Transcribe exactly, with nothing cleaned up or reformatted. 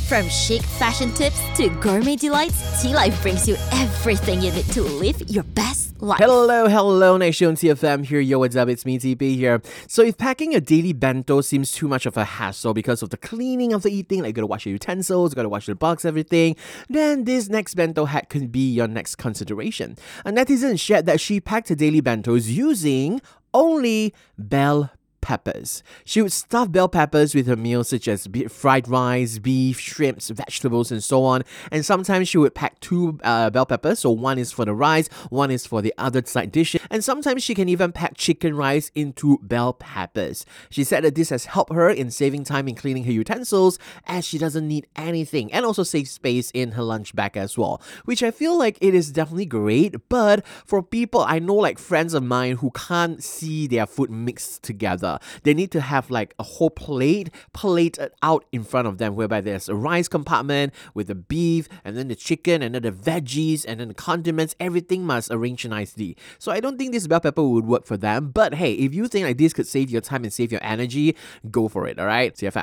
From chic fashion tips to gourmet delights, Tea Life brings you everything you need to live your best life. Hello, hello, Nation T F M here. Yo, what's up? It's me, T P here. So if packing a daily bento seems too much of a hassle because of the cleaning of the eating, like you gotta wash your utensils, you gotta wash the box, everything, then this next bento hack could be your next consideration. A netizen shared that she packed her daily bentos using only bell peppers. She would stuff bell peppers with her meals such as fried rice, beef, shrimps, vegetables, and so on. And sometimes she would pack two uh, bell peppers, so one is for the rice, one is for the other side dish. And sometimes she can even pack chicken rice into bell peppers. She said that this has helped her in saving time in cleaning her utensils as she doesn't need anything, and also save space in her lunch bag as well, which I feel like it is definitely great. But for people, I know like friends of mine who can't see their food mixed together, they need to have like a whole plate plated out in front of them, whereby there's a rice compartment with the beef and then the chicken and then the veggies and then the condiments. Everything must arrange nicely. So I don't think this bell pepper would work for them. But hey, if you think like this could save your time and save your energy, go for it, alright? T F M.